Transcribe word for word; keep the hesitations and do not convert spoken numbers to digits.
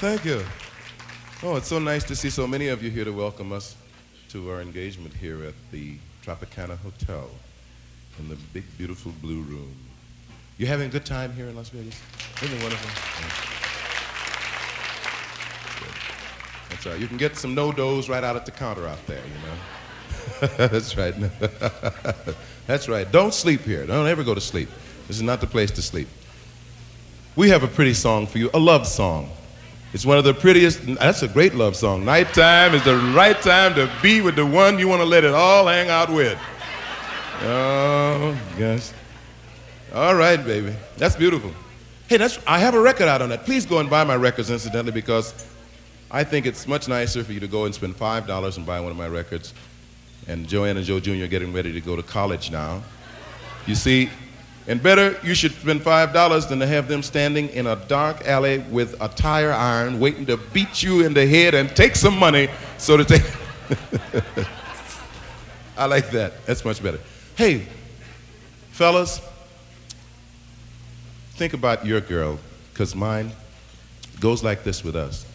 Thank you. Oh, it's so nice to see so many of you here to welcome us to our engagement here at the Tropicana Hotel in the big, beautiful blue room. You having a good time here in Las Vegas? Isn't it wonderful? Yeah. Good. That's all right. You can get some no-dos right out at the counter out there, you know. That's right. That's right. Don't sleep here. Don't ever go to sleep. This is not the place to sleep. We have a pretty song for you, a love song. It's one of the prettiest, that's a great love song. Nighttime is the right time to be with the one you want to let it all hang out with. Oh, gosh. All right, baby. That's beautiful. Hey, that's, I have a record out on that. Please go and buy my records, incidentally, because I think it's much nicer for you to go and spend five dollars and buy one of my records. And Joanne and Joe Junior are getting ready to go to college now. You see, and better, you should spend five dollars than to have them standing in a dark alley with a tire iron waiting to beat you in the head and take some money so that they... I like that. That's much better. Hey, fellas, think about your girl, because mine goes like this with us.